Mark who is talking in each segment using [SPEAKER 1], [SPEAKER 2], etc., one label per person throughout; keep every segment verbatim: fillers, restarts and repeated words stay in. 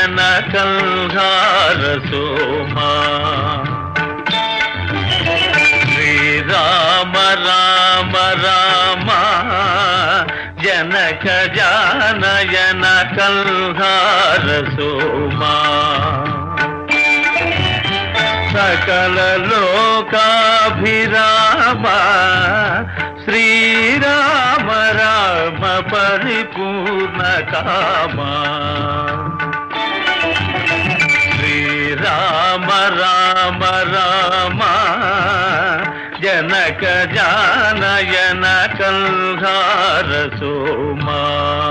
[SPEAKER 1] నయన కల్హార సోమా శ్రీరామ రామ రామ జనక జానయన కల్హార సోమా సకల లోకాభిరామ శ్రీరామ రామ పరిపూర్ణ కామా శ్రీరామ రామ రామ జనక జానయన కల్హార సోమా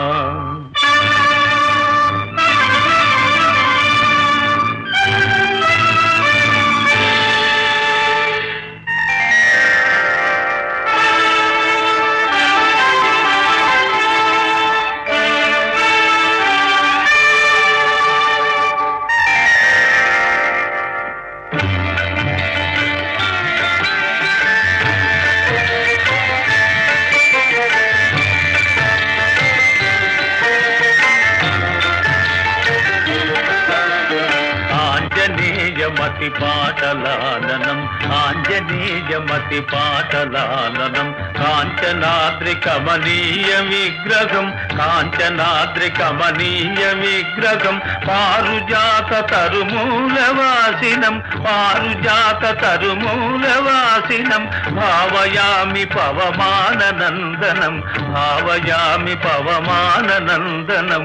[SPEAKER 1] మతి పాటలాలనం ఆంజనేయ మతి పాటలాలనం కాంచనాద్రి కమనీయ విగ్రహం కాంచనాద్రి కమనీయ విగ్రహం పారుజాత తరుమూలవాసినం పారుజాత తరుమూలవాసినం భావయామి పవమాననందనం భావయామి పవమాననందనం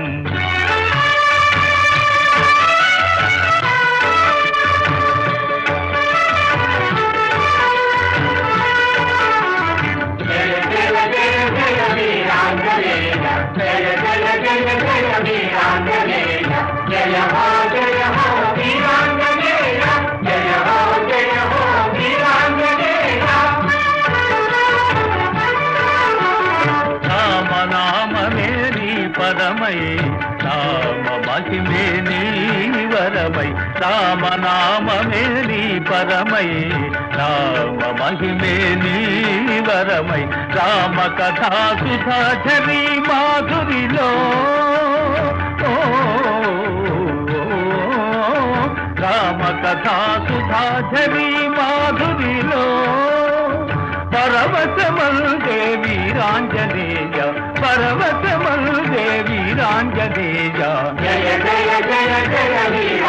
[SPEAKER 1] పరమై రామ మహిమే నీ వరమై రామ నామమే నీ పరమై రామ మహిమే నీ వరమై రామ కథా సుధాచరి మాధురిలో రామ కథా సుధాచరి మాధురిలో పరవశమల్దే వీరాంజనేయ పరవశమల్దే వీరాంజనేయ
[SPEAKER 2] జయ జయ జయ జయ వీర